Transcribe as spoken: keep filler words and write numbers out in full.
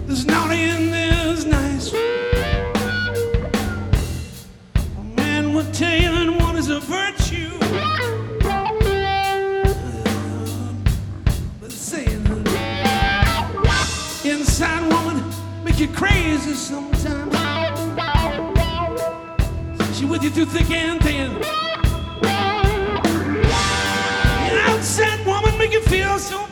There's naughty and there's nice. A man will tell you that one is a virtue. But saying inside woman make you crazy sometimes. She with you through thick and thin. An outside woman make you feel so